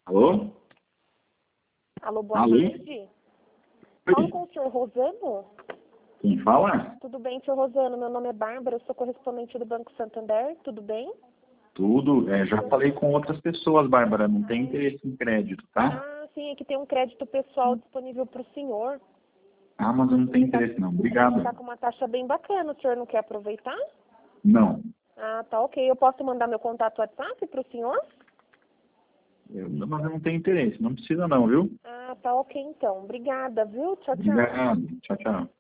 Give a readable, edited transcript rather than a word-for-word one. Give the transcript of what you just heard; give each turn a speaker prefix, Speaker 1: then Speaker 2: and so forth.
Speaker 1: Alô?
Speaker 2: Alô, boa
Speaker 1: Alô?
Speaker 2: tarde. Falo com o senhor Rosano?
Speaker 1: Quem fala?
Speaker 2: Tudo bem, senhor Rosano? Meu nome é Bárbara, eu sou correspondente do Banco Santander. Tudo bem?
Speaker 1: Tudo. Já falei com outras pessoas, Bárbara. Não tem interesse em crédito, tá?
Speaker 2: Ah, sim, é que tem um crédito pessoal disponível para o senhor.
Speaker 1: Ah, mas eu não tenho interesse não. Obrigado.
Speaker 2: Está com uma taxa bem bacana. O senhor não quer aproveitar?
Speaker 1: Não.
Speaker 2: Ah, tá ok. Eu posso mandar meu contato WhatsApp para o senhor?
Speaker 1: Mas eu não tenho interesse. Não precisa não, viu?
Speaker 2: Ah, tá ok então. Obrigada, viu? Tchau, tchau.
Speaker 1: Obrigado. Tchau, tchau.